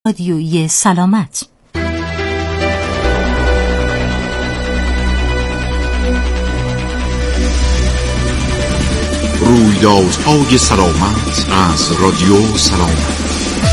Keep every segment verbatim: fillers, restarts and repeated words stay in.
رادیویی سلامت. رویدادهای سلامت از رادیو سلامت.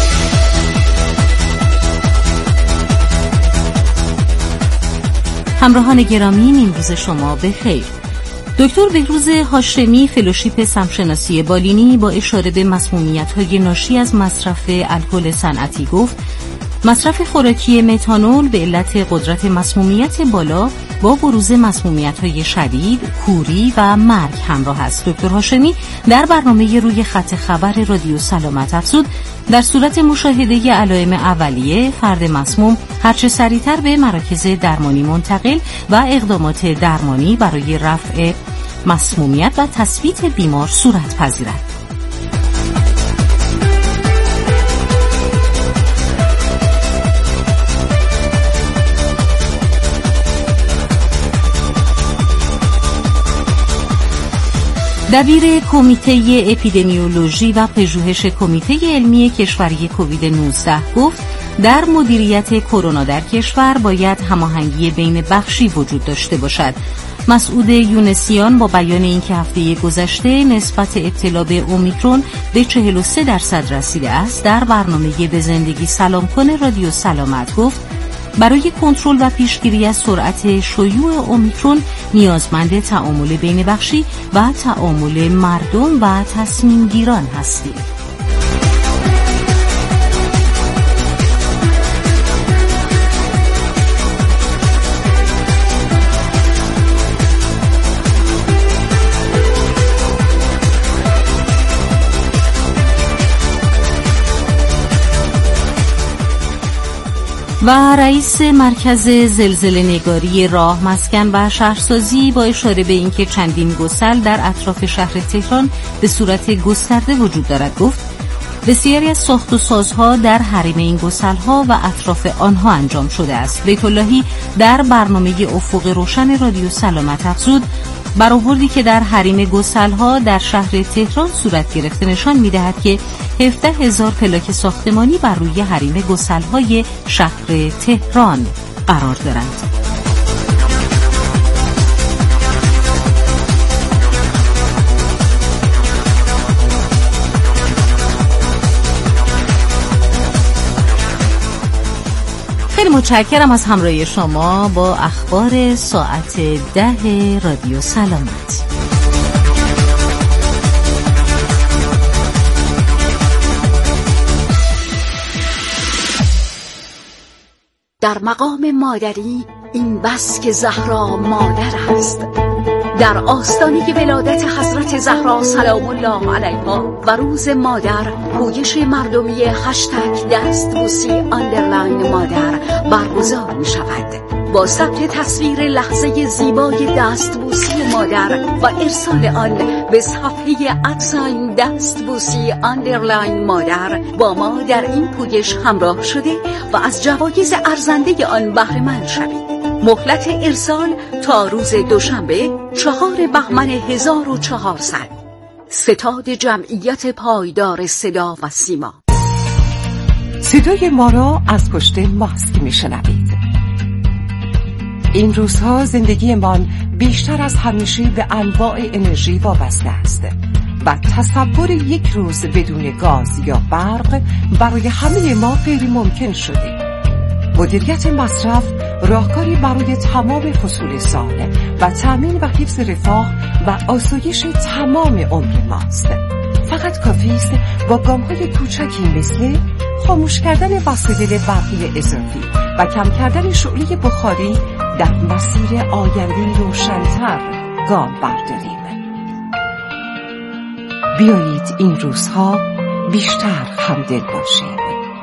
همراهان گرامی، این روز شما بخیر. دکتر بهروز هاشمی، فلوشیپ سمشناسی بالینی، با اشاره به مسمومیت‌های ناشی از مصرف الکل صنعتی گفت مصرف خوراکی متانول به علت قدرت مسمومیت بالا با بروز مسمومیت‌های شدید، کوری و مرگ همراه است. دکتر هاشمی در برنامه روی خط خبر رادیو سلامت افزود در صورت مشاهده علائم اولیه فرد مسموم هرچه سریعتر به مراکز درمانی منتقل و اقدامات درمانی برای رفع مسمومیت و تثبیت بیمار صورت پذیرد. دبیر کمیته اپیدمیولوژی و پژوهش کمیته علمی کشوری کووید نوزده گفت در مدیریت کرونا در کشور باید هماهنگی بین بخشی وجود داشته باشد. مسعود یونسیان با بیان اینکه هفته گذشته نسبت ابتلا به اومیکرون به چهل و سه درصد رسیده است، در برنامه به زندگی سلام کن رادیو سلامت گفت برای کنترل و پیشگیری از سرعت شیوع اومیکرون نیازمند تعامل بین بخشی و تعامل مردم و تصمیم گیران هستیم. و رئیس مرکز زلزله‌نگاری راه، مسکن و شهرسازی با اشاره به اینکه چندین گسل در اطراف شهر تهران به صورت گسترده وجود دارد گفت بسیاری از ساخت و سازها در حریم این گسل‌ها و اطراف آنها انجام شده است. بیت اللهی در برنامه افق روشن رادیو سلامت افزود برآوردی که در حریم گسل‌ها در شهر تهران صورت گرفته نشان می‌دهد که هفده هزار پلاک ساختمانی بر روی حریم گسل‌های شهر تهران قرار دارند. خیلی متشکرم از همراهی شما با اخبار ساعت ده رادیو سلامت. در مقام مادری این بس که زهرا مادر است، در آستانه ولادت حضرت زهرا سلام الله علیها و روز مادر پویش مردمی هشتگ دستبوسی آندرلاین مادر برگزار می شود. با ثبت تصویر لحظه زیبای دستبوسی مادر و ارسال آن به صفحه ادساین دستبوسی آندرلاین مادر با ما در این پویش همراه شده و از جوایز ارزنده آن بهره مند شوید. مهلت ارسال تا روز دوشنبه چهار بهمن هزار و چهارصد. ستاد جمعیت پایدار صدا و سیما. صدای ما را از پشت ماسک میشنوید. این روزها زندگیمان بیشتر از همیشه به انواع انرژی وابسته است و تصور یک روز بدون گاز یا برق برای همه ما غیر ممکن شده. مدیریت مصرف راهکاری برای تمام فصول سال و تامین و حفظ رفاه و آسایش تمام عمر ماست. فقط کافی است با گام‌های کوچکی مثل خاموش کردن وسایل برقی اضافی و کم کردن شعله بخاری در مسیر آینده روشن‌تر گام برداریم. بیایید این روزها بیشتر همدل باشیم.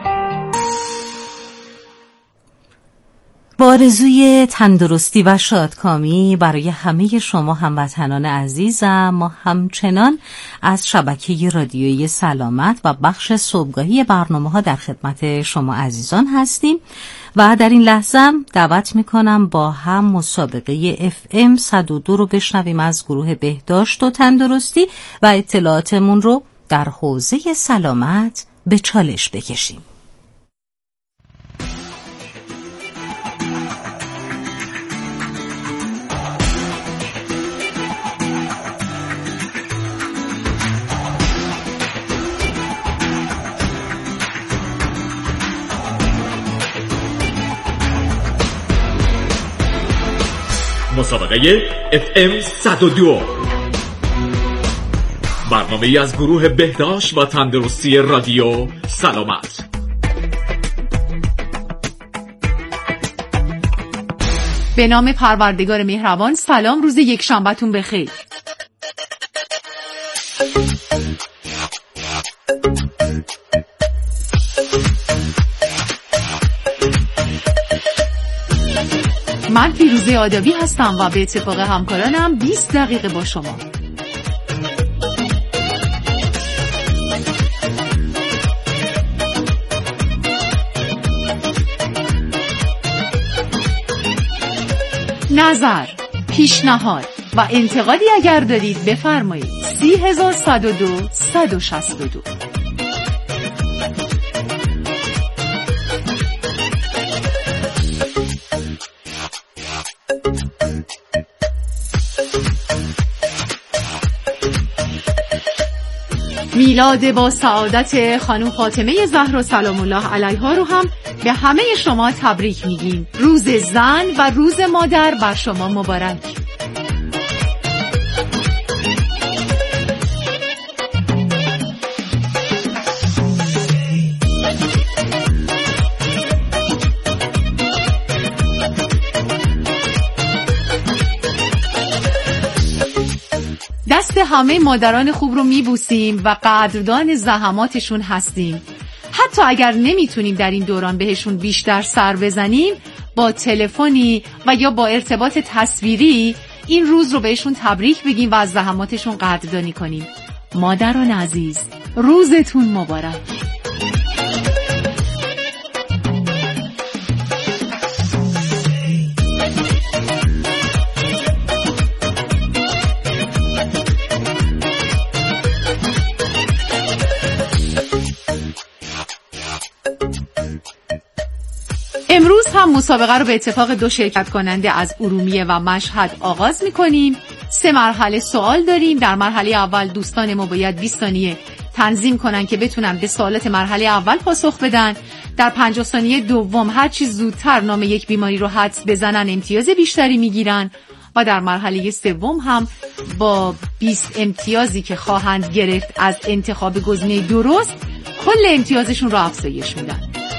با آرزوی تندرستی و شادکامی برای همه شما هموطنان عزیزم، ما همچنان از شبکه رادیویی سلامت و بخش صبحگاهی برنامه‌ها در خدمت شما عزیزان هستیم و در این لحظه دعوت میکنم با هم مسابقه اف ام صد و دو رو بشنویم از گروه بهداشت و تندرستی و اطلاعاتمون رو در حوزه سلامت به چالش بکشیم. مسابقه اف ام صد و دو، برنامه‌ای از گروه بهداشت و تندرستی رادیو سلامت. به نام پروردگار مهربان. سلام، روز یک شنبهتون بخیر. من فیروزه آدابی هستم و به اتفاق همکارانم بیست دقیقه با شما. نظر، پیشنهاد و انتقادی اگر دارید بفرمایید. سی هزار صد و دو صد و شصت و دو. میلاد با سعادت خانم فاطمه زهرا سلام الله علیها رو هم به همه شما تبریک میگیم. روز زن و روز مادر بر شما مبارک. دست همه مادران خوب رو میبوسیم و قدردان زحماتشون هستیم. حتی اگر نمیتونیم در این دوران بهشون بیشتر سر بزنیم، با تلفنی و یا با ارتباط تصویری این روز رو بهشون تبریک بگیم و از زحماتشون قدردانی کنیم. مادران عزیز، روزتون مبارک. امروز هم مسابقه رو به اتفاق دو شرکت کننده از ارومیه و مشهد آغاز می‌کنیم. سه مرحله سوال داریم. در مرحله اول دوستان ما باید بیست ثانیه تنظیم کنن که بتونن به سوالات مرحله اول پاسخ بدن. در پنجاه ثانیه دوم هر چی زودتر نام یک بیماری رو حدس بزنن امتیاز بیشتری میگیرن و در مرحله سوم هم با بیست امتیازی که خواهند گرفت از انتخاب گزینه درست کل امتیازشون رو افزایش میدن.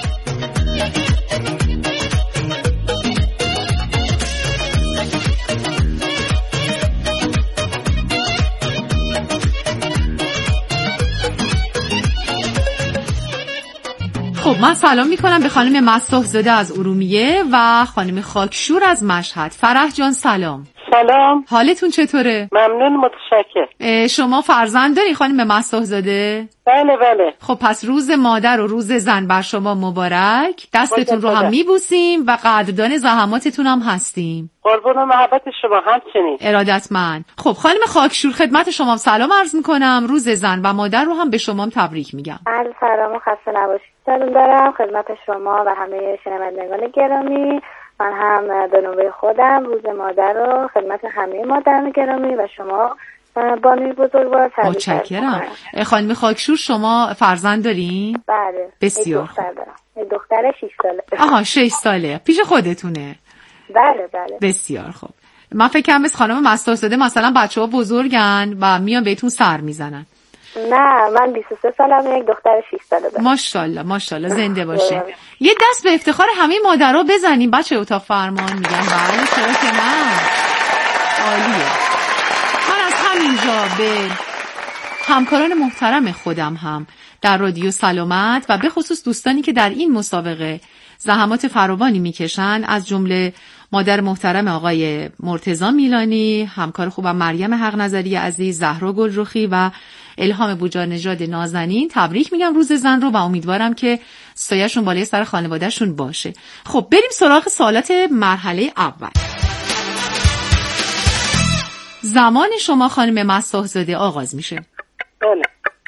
خب من سلام میکنم به خانم مصطح زاده از ارومیه و خانم خاکشور از مشهد. فرح جان سلام. سلام. حالتون چطوره؟ ممنون، متشکرم. شما فرزند داری خانم مصطح زاده؟ بله بله. خب پس روز مادر و روز زن بر شما مبارک. دستتون رو هم میبوسیم و قدردان زحماتتون هم هستیم. قربون و محبت شما همچنین. ارادتمند. خب خانم خاکشور خدمت شما سلام عرض میکنم. روز زن و مادر رو هم به شما هم تبریک میگم. بله سلام و خسته نباشید. سلام دارم خدمت شما و همه شنوندگان گرامی. من هم به نوبه خودم روز مادر رو خدمت همه مادران گرامی و شما بانوی بزرگوار تبریک متشکرم. خانم خاکشور شما فرزند دارین؟ بله. بسیار یک دختر دارم. یک دختر شش ساله. آها شش ساله. پیش خودتونه؟ بله بله. بسیار خوب. من فکر کنم مثل خانم مصطح زاده مثلا بچه‌ها بزرگن و میان بهتون سر میزنن. نه من بیست و سه سالم، یک دختر شش ساله دارم. ماشاءالله ماشاءالله زنده باشه. یه دست به افتخار همه مادرها بزنیم بچه اتاق فرمان. میگن بله چرا که نه. عالیه. من از همینجا به همکاران محترم خودم هم در رادیو سلامت و به خصوص دوستانی که در این مسابقه زحمات فراوانی میکشن، از جمله مادر محترم آقای مرتضی میلانی، همکار خوبم مریم حق نظری عزیز، زهرا گلرخی و الهام بوجار نژاد نازنین تبریک میگم روز زن رو و امیدوارم که سایه‌شون بالای سر خانواده‌شون باشه. خب بریم سراغ سوالات مرحله اول. زمان شما خانم مصطح زاده آغاز میشه. بله.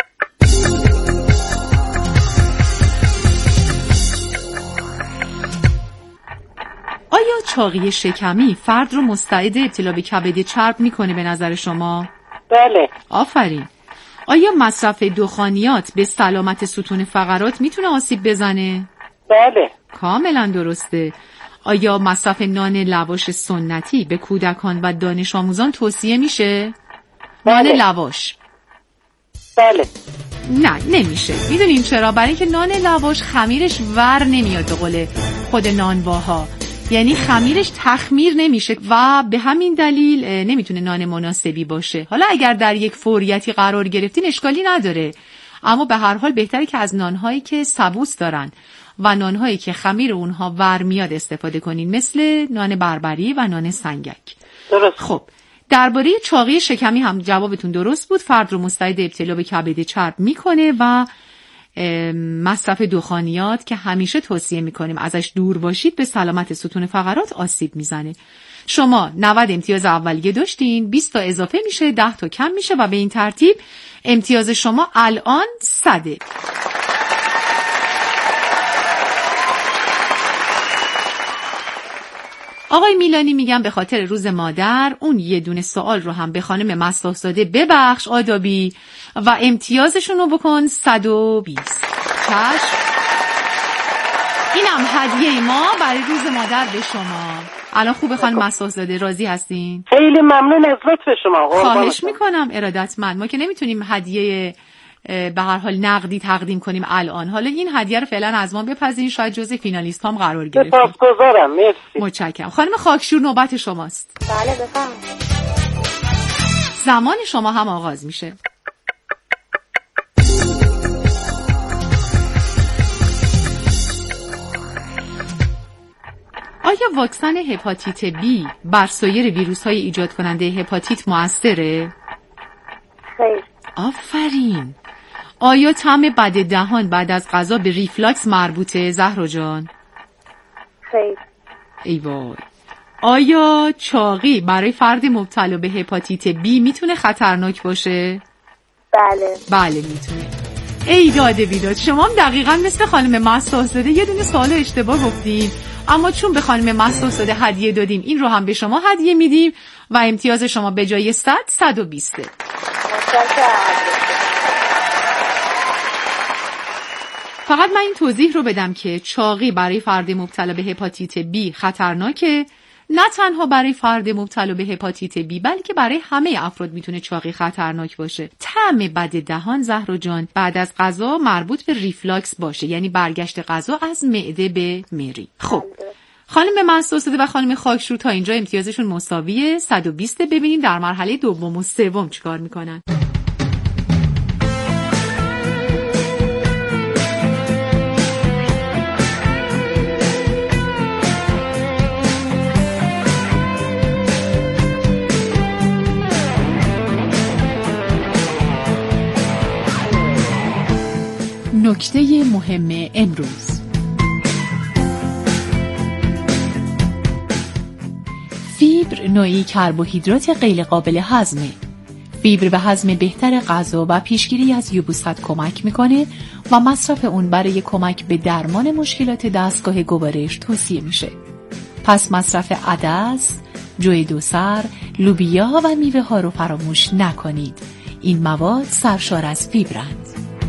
آیا چاقی شکمی فرد رو مستعد ابتلا به کبد چرب میکنه به نظر شما؟ بله. آفرین. آیا مصرف دخانیات به سلامت ستون فقرات میتونه آسیب بزنه؟ بله. کاملا درسته. آیا مصرف نان لواش سنتی به کودکان و دانش آموزان توصیه میشه؟ بله. نان لواش بله. نه نمیشه. میدونین چرا؟ برای اینکه نان لواش خمیرش ور نمیاد به قول خود نانواها، یعنی خمیرش تخمیر نمیشه و به همین دلیل نمیتونه نان مناسبی باشه. حالا اگر در یک فوریتی قرار گرفتین اشکالی نداره، اما به هر حال بهتره که از نانهایی که سبوس دارن و نانهایی که خمیر اونها ور میاد استفاده کنین، مثل نان بربری و نان سنگک. درست. خب درباره چاقی شکمی هم جوابتون درست بود. فرد رو مستعد ابتلا به کبد چرب میکنه و مصرف دخانیات که همیشه توصیه میکنیم ازش دور باشید به سلامت ستون فقرات آسیب میزنه. شما نود امتیاز اولیه داشتین، بیست تا اضافه میشه، ده تا کم میشه و به این ترتیب امتیاز شما الان صده. آقای میلانی میگم به خاطر روز مادر اون یه دونه سوال رو هم به خانم مصاح‌زاده ببخش آدابی و امتیازشون رو بکن صد و بیست. چشم. اینم هدیه ما برای روز مادر به شما. الان خوبه خانم مصاح‌زاده، راضی هستین؟ خیلی ممنون از لطف شما. خواهش میکنم ارادتمند. ما که نمیتونیم هدیه به هر حال نقدی تقدیم کنیم الان. حالا این هدیه رو فعلا از ما بپذیرین، شاید جزء فینالیست هم قرار گرفت. سپاسگزارم. مرسی. متشکرم. خانم خاکشور نوبت شماست. بله بفرمایید. زمان شما هم آغاز میشه. آیا واکسن هپاتیت بی بر سایر ویروس‌های ایجاد کننده هپاتیت مؤثره؟ خیر. آفرین. آیا طعم بد دهان بعد از غذا به ریفلاکس مربوطه زهرا جان؟ خیر. ای وای. آیا چاقی برای فرد مبتلا به هپاتیت بی میتونه خطرناک باشه؟ بله. بله میتونه. ای داده بیداد، شما هم دقیقاً مثل خانم مصاح‌زاده یه دونه سوال اشتباه گفتین، اما چون به خانم مصاح‌زاده هدیه دادیم این رو هم به شما هدیه میدیم و امتیاز شما به جای صد صد و بیست. فقط من این توضیح رو بدم که چاقی برای فرد مبتلا به هپاتیت بی خطرناکه، نه تنها برای فرد مبتلا به هپاتیت بی بلکه برای همه افراد میتونه چاقی خطرناک باشه. طعم بد دهان زهرا جان بعد از غذا مربوط به ریفلاکس باشه، یعنی برگشت غذا از معده به مری. خب خانم مصاح‌زاده و خانم خاکشور تا اینجا امتیازشون مساویه صد و بیست. ببینیم در مرحله دوم و سوم چیکار میکنن. نکته مهم امروز: فیبر نوعی کربوهیدرات غیر قابل هضمه. فیبر به هضم بهتر غذا و پیشگیری از یبوست کمک میکنه و مصرف اون برای کمک به درمان مشکلات دستگاه گوارش توصیه میشه. پس مصرف عدس، جوی دوسر، لوبیا و میوه ها رو فراموش نکنید. این مواد سرشار از فیبرند.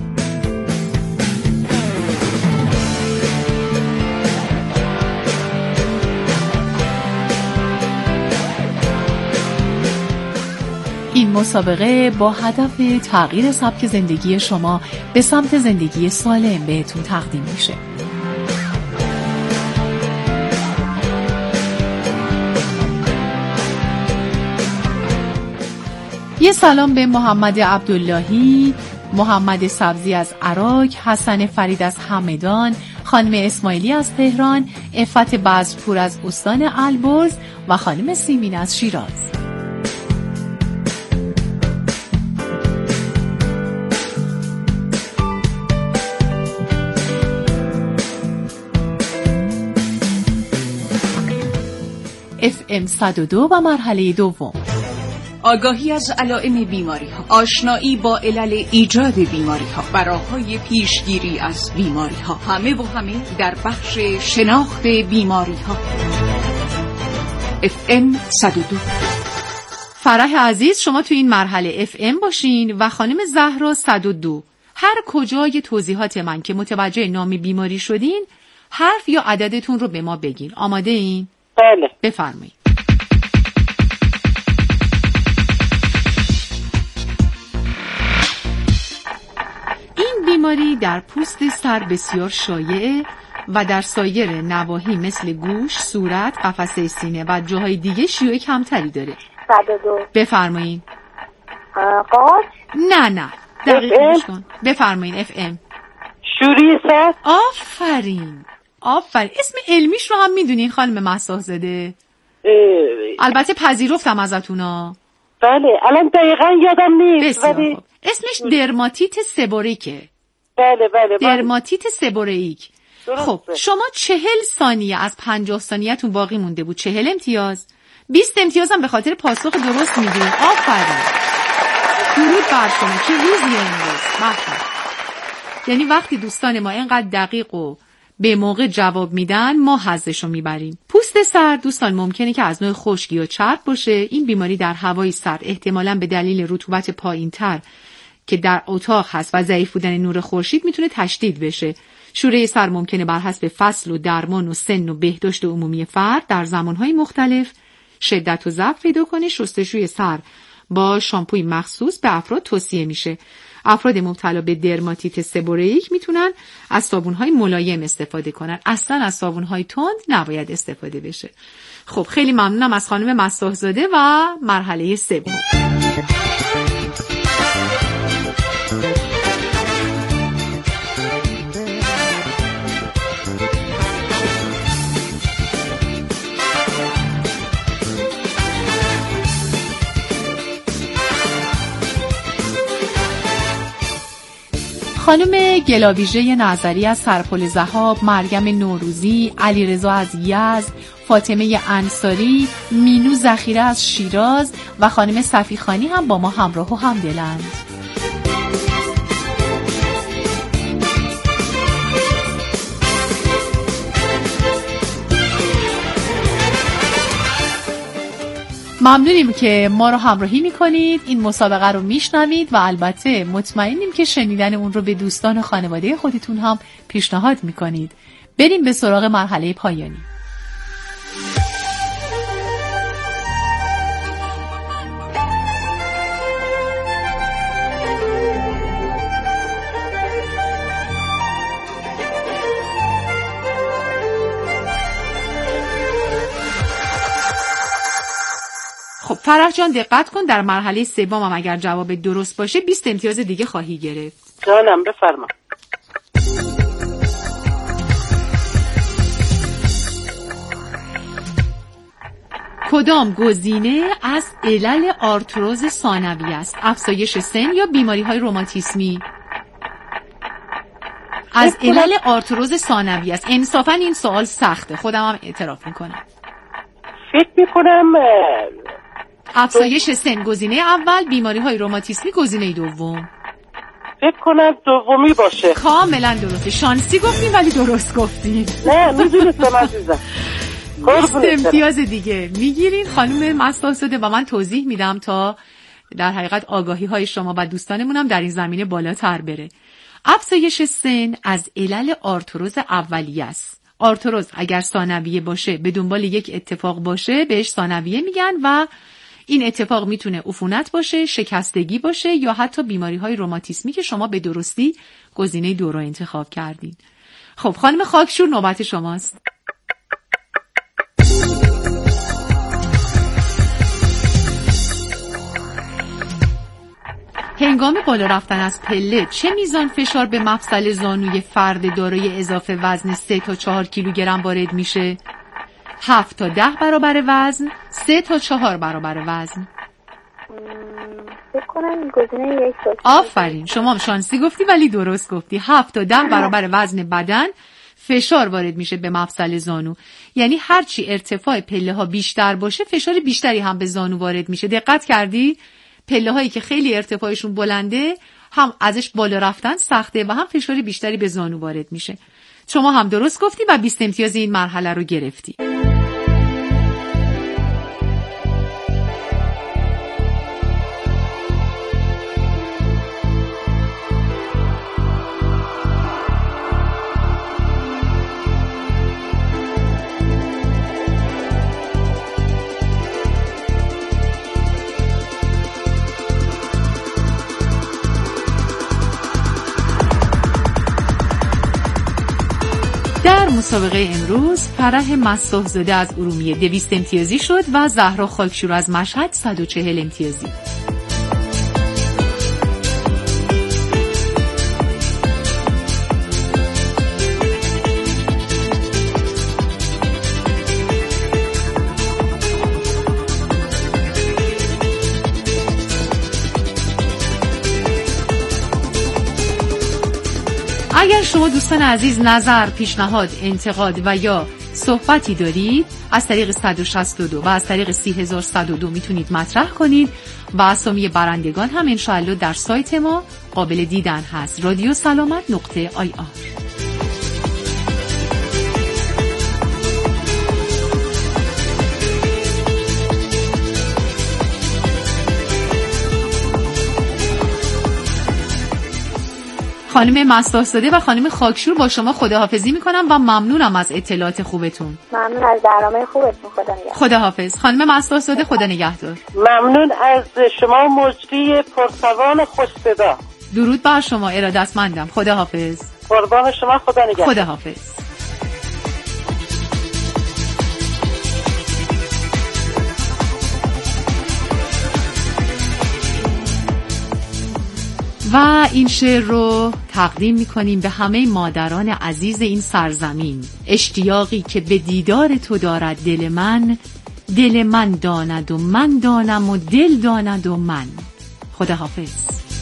این مسابقه با هدف تغییر سبک زندگی شما به سمت زندگی سالم بهتون تقدیم میشه. یه سلام به محمد عبداللهی، محمد سبزی از عراق، حسن فرید از همدان، خانم اسماعیلی از تهران، عفت بزرپور از استان البرز و خانم سیمین از شیراز. اف ام صد و دو و مرحله دوم: آگاهی از علائم بیماری ها، آشنایی با علل ایجاد بیماری ها و راه‌های پیشگیری از بیماری ها، همه و همه در بخش شناخت بیماری ها. اف ام صد و دو. فرح عزیز شما تو این مرحله اف ام باشین و خانم زهرا صد و دو. هر کجای توضیحات من که متوجه نام بیماری شدین حرف یا عددتون رو به ما بگین. آماده این؟ بله. بفرمایید. این بیماری در پوست سر بسیار شایعه و در سایر نواحی مثل گوش، صورت، قفسه سینه و جاهای دیگه شیوع کمتری داره. صد و دو. بفرمایید. قاف. نه نه دقیق گوش کن. بفرمایید. اف ام. شوری سر. آفرین آفرین. اسم علمیش رو هم میدونین خانم مصاح زاده؟ البته پذیرفتم ازتونا. بله الان دقیقا یادم نیست ولی اسمش درماتیت سبوریکه. بله بله, بله. درماتیت سبوریک. خب شما چهل ثانیه از پنجاه ثانیه‌تون باقی مونده بود. چهل امتیاز. بیست امتیاز هم به خاطر پاسخ درست میگیرین. آفرین. درود بر شما. چه روزی امروز. مفرد. یعنی وقتی دوستان ما اینقدر دقیق و به موقع جواب میدن ما حظشو میبریم. پوست سر دوستان ممکنه که از نوع خشکی یا چرب باشه. این بیماری در هوای سرد احتمالاً به دلیل رطوبت پایین‌تر که در اتاق هست و ضعیف بودن نور خورشید میتونه تشدید بشه. شوره سر ممکنه بر حسب فصل و درمان و سن و بهداشت عمومی فرد در زمانهای مختلف شدت و ضعف پیدا کنه. شستشوی سر با شامپوی مخصوص به افراد توصیه میشه. افراد مبتلا به درماتیت سبوریک میتونن از صابون‌های ملایم استفاده کنن. اصلا از صابون‌های تند نباید استفاده بشه. خب خیلی ممنونم از خانم مصاح زاده و مرحله سوم. خانم گلاویژه نظری از سرپل ذهاب، مریم نوروزی، علیرضا از یزد، فاطمه انصاری، مینو ذخیره از شیراز و خانم صفیخانی هم با ما همراه و همدلند. ممنونیم که ما رو همراهی میکنید، این مسابقه رو میشنوید و البته مطمئنیم که شنیدن اون رو به دوستان و خانواده خودتون هم پیشنهاد میکنید. بریم به سراغ مرحله پایانی. خب فرح جان دقت کن، در مرحله سوم هم اگر جواب درست باشه بیست امتیاز دیگه خواهی گرفت. جانم بفرما. کدام گزینه از علل آرتروز ثانوی است؟ افزایش سن یا بیماری‌های روماتیسمی؟ از علل آرتروز ثانوی است. انصافا این سوال سخته، خودم هم اعتراف میکنم. فکر میکنم افزایش سن گزینه اول، بیماری‌های روماتیسمی گزینه دوم. فکر کنم دومی باشه. کاملا درسته. شانسی گفتین ولی درست گفتین. نه میدونستم عزیزم. بیست امتیاز دیگه میگیرین خانم مصاح زاده و من توضیح میدم تا در حقیقت آگاهی های شما و دوستانمون هم در این زمینه بالاتر بره. افزایش سن از علل آرتروز اولیه است. آرتروز اگر ثانویه باشه، به دنبال یک اتفاق باشه، بهش ثانویه میگن و این اتفاق میتونه عفونت باشه، شکستگی باشه یا حتی بیماری‌های روماتیسمی که شما به درستی گزینه دو رو انتخاب کردین. خب خانم خاکشور نوبت شماست. هنگام بالا رفتن از پله چه میزان فشار به مفصل زانوی فرد دارای اضافه وزن سه تا چهار کیلوگرم وارد میشه؟ هفت تا ده برابر وزن، سه تا چهار برابر وزن. فکر کنم گزینه یک تا. آفرین، شما هم شانسی گفتی ولی درست گفتی. هفت تا ده برابر وزن بدن فشار وارد میشه به مفصل زانو. یعنی هرچی ارتفاع پله ها بیشتر باشه فشار بیشتری هم به زانو وارد میشه. دقت کردی؟ پله هایی که خیلی ارتفاعشون بلنده هم ازش بالا رفتن سخته و هم فشار بیشتری به زانو وارد میشه. شما هم درست گفتی و بیست امتیاز این مرحله رو گرفتی. مسابقه امروز فرح مصطح زاده از ارومیه دویست امتیازی شد و زهرا خاکشور از مشهد صد و چهل امتیازی. اگر شما دوستان عزیز نظر، پیشنهاد، انتقاد و یا صحبتی دارید از طریق صد و شصت و دو و از طریق سی هزار و صد و دو میتونید مطرح کنید و اسامی برندگان هم انشاءالله در سایت ما قابل دیدن هست رادیو سلامت نقطه آی آر. خانم مصطح زاده و خانم خاکشور با شما خداحافظی میکنم و ممنونم از اطلاعات خوبتون. ممنون از برنامه خوبتون. خدا نگهدار. خداحافظ. خانم مصطح زاده خدا نگهدار. ممنون از شما مجری پرتوان خوش صدا. درود بر شما ارادتمندم. خداحافظ. قربان شما. خدا نگهدار. خداحافظ. و این شعر رو تقدیم می‌کنیم به همه مادران عزیز این سرزمین. اشتیاقی که به دیدار تو دارد دل من، دل من داند و من دانم و دل داند و من. خداحافظ.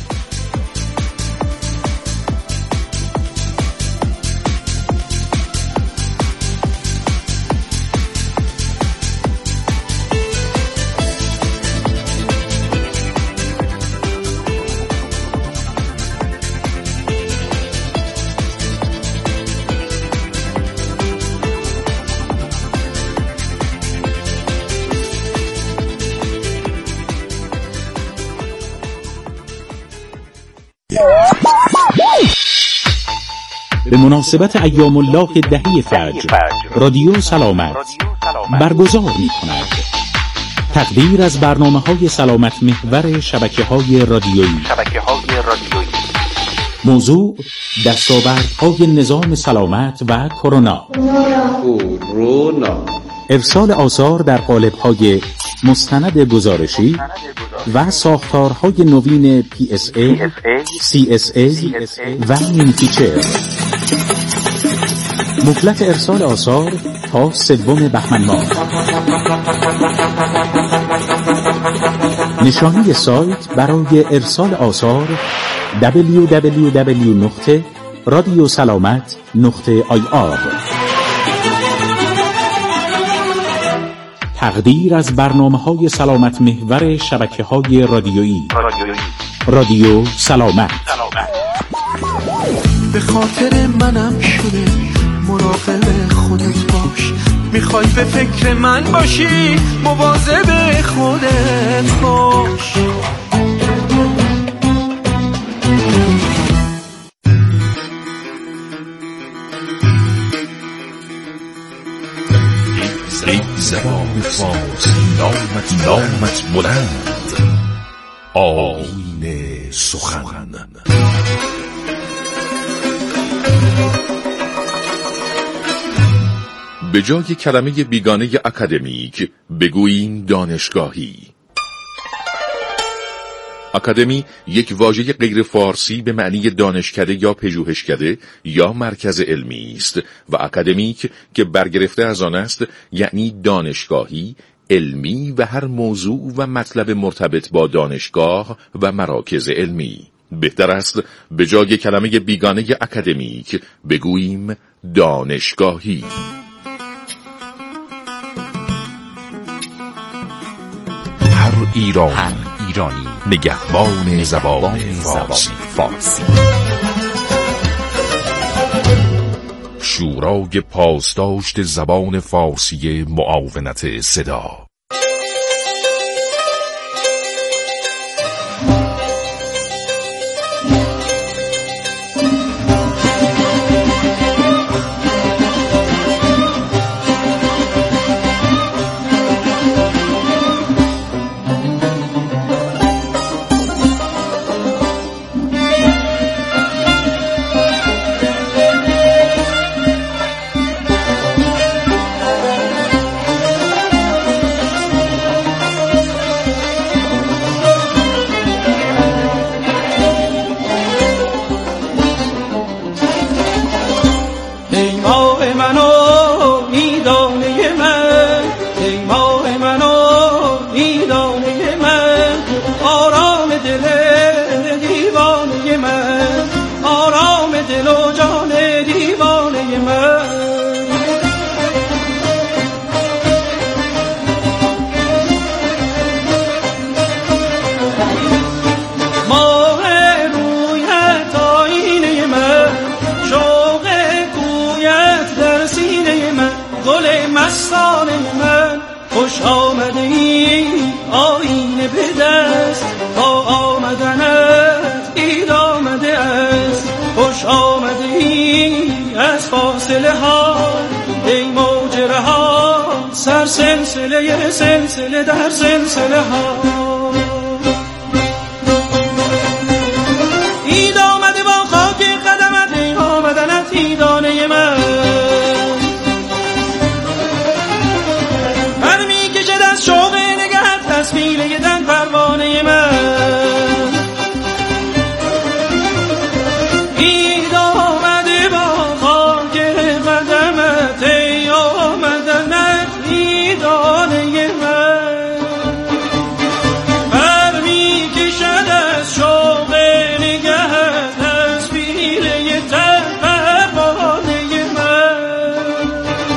به مناسبت ایام الله دهی فجر رادیو سلامت برگزار می کند. تقدیر از برنامه های سلامت محور شبکه های رادیویی. موضوع دستاوردهای نظام سلامت و کرونا. ارسال آثار در قالب‌های مستند گزارشی و ساختارهای نوین پی اس ای، سی اس ای و مین فیچر. مهلت ارسال آثار تا سوم بهمن ماه. نشانی سایت برای ارسال آثار دبلیو دبلیو دبلیو نقطه رادیو سلامت نقطه آی آر. تقدیر از برنامه‌های سلامت محور شبکه‌های رادیویی. رادیو سلامت. به خاطر منم شده مراقب خودت باش، میخوای به فکر من باشی مواظب خودت باش. ای زبان فارسی نامت نامت بلند، آیین سخن. به جای کلمه بیگانه اکادمیک بگوییم دانشگاهی. اکادمی یک واژه غیر فارسی به معنی دانشکده یا پژوهشکده یا مرکز علمی است و اکادمیک که برگرفته از آن است یعنی دانشگاهی، علمی و هر موضوع و مطلب مرتبط با دانشگاه و مراکز علمی. بهتر است به جای کلمه بیگانه اکادمیک بگوییم دانشگاهی. هر ایران هر ایرانی نگهبان زبان فارسی. فارسی. شورای پاسداشت زبان فارسی معاونت صدا. گل مستانه من، خوش آمده ای آینه به دست، با آمدنت اید آمده است. خوش آمده ای از فاصله ها ای موج رها، سر سلسله سلسله در سلسله ها. اید آمده با خاک قدمت ای آمدنت ایدانه من، برمی کشد از شوق نگهت تصویره دن پروانه من. اید آمده با خاک قدمت ای آمدنت ایدانه من، برمی کشد از شوق نگهت تصویره دن پروانه من.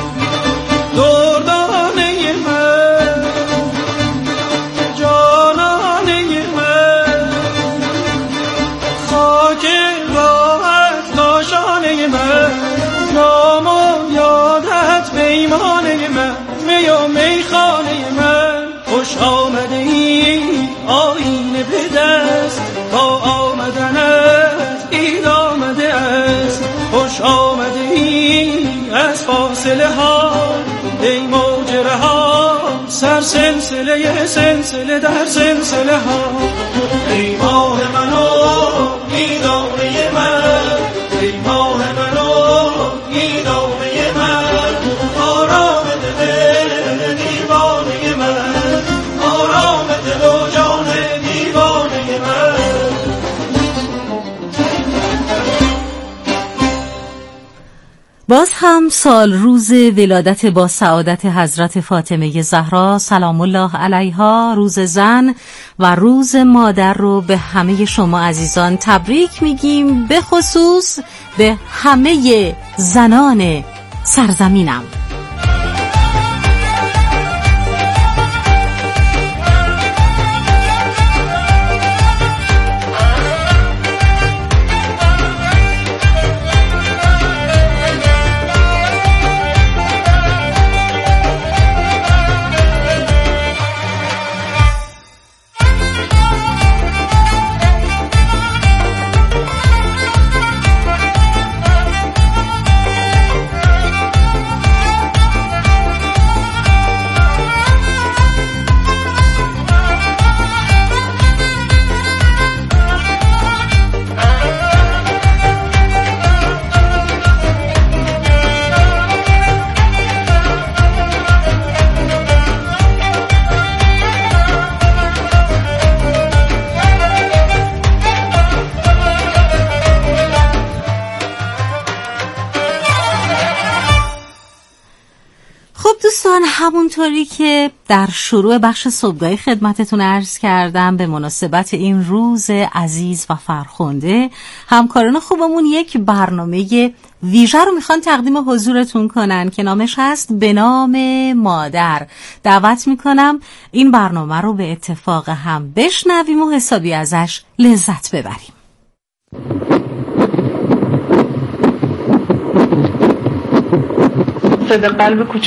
دردانه من، جانانه من، خاک راحت کاشانه من، نام و یادت پیمانه من، می و میخانه من. خوش آمده ای آینه به دست، تا آمدنت اید آمده است. خوش آمده ای از فاصله ها ای موج رها، سر سلسله سلسله در سلسله ها. ای ماه منو ایدانه من، ای ماه منو ایدانه من، آرام دل دیوانه من، آرام دل و جان دیوانه من. باز هم سال روز ولادت با سعادت حضرت فاطمه زهرا سلام الله علیها، روز زن و روز مادر رو به همه شما عزیزان تبریک میگیم، به خصوص به همه زنان سرزمینم. همونطوری که در شروع بخش صبحگاهی خدمتتون عرض کردم، به مناسبت این روز عزیز و فرخنده همکاران خوبمون یک برنامه ویژه رو میخوان تقدیم حضورتون کنن که نامش هست به نام مادر. دعوت میکنم این برنامه رو به اتفاق هم بشنویم و حسابی ازش لذت ببریم. صدا قلب کوچیک